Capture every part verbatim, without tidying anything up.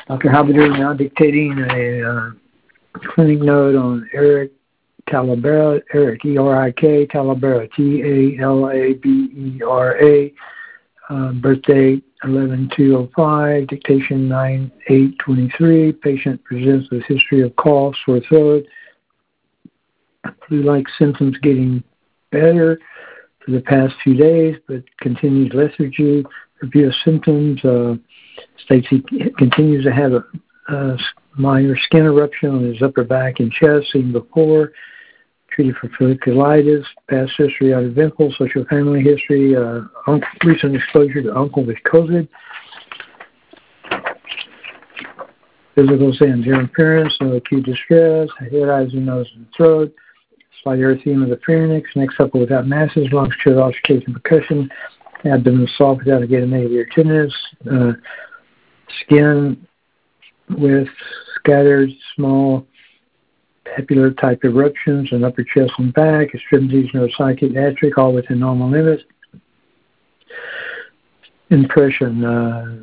Doctor Halberdier now dictating a uh, clinic note on Eric Talabera, Eric, E R I K, Talabera, T A L A B E R A, uh, birthday eleven two oh five, dictation nine eight twenty-three, patient presents with history of cough, sore throat, flu-like symptoms getting better for the past few days, but continues lethargy, review of symptoms, uh, states he continues to have a, a minor skin eruption on his upper back and chest, seen before, treated for folliculitis, past history out of eventful, social family history, uh, uncle, recent exposure to uncle with COVID, physical signs, hair appearance, no acute distress, head, eyes, and nose and throat, slight erythema of the pharynx, neck supple without masses, lungs, chest, auscultation, percussion, abdomen soft without a gated negative ear tenderness, uh, skin with scattered small papular type eruptions in upper chest and back, extremities neuropsychiatric, all within normal limits. Impression, uh,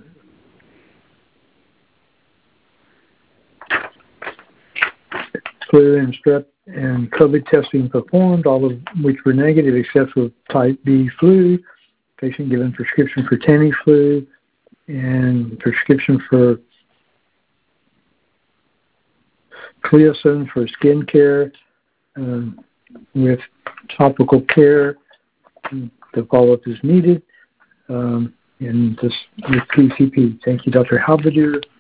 flu and strep and COVID testing performed, all of which were negative except for type B flu. Patient given prescription for Tamiflu and prescription for Cleocin for skin care um, with topical care. The follow-up is needed um, and this with P C P. Thank you, Doctor Halberdier.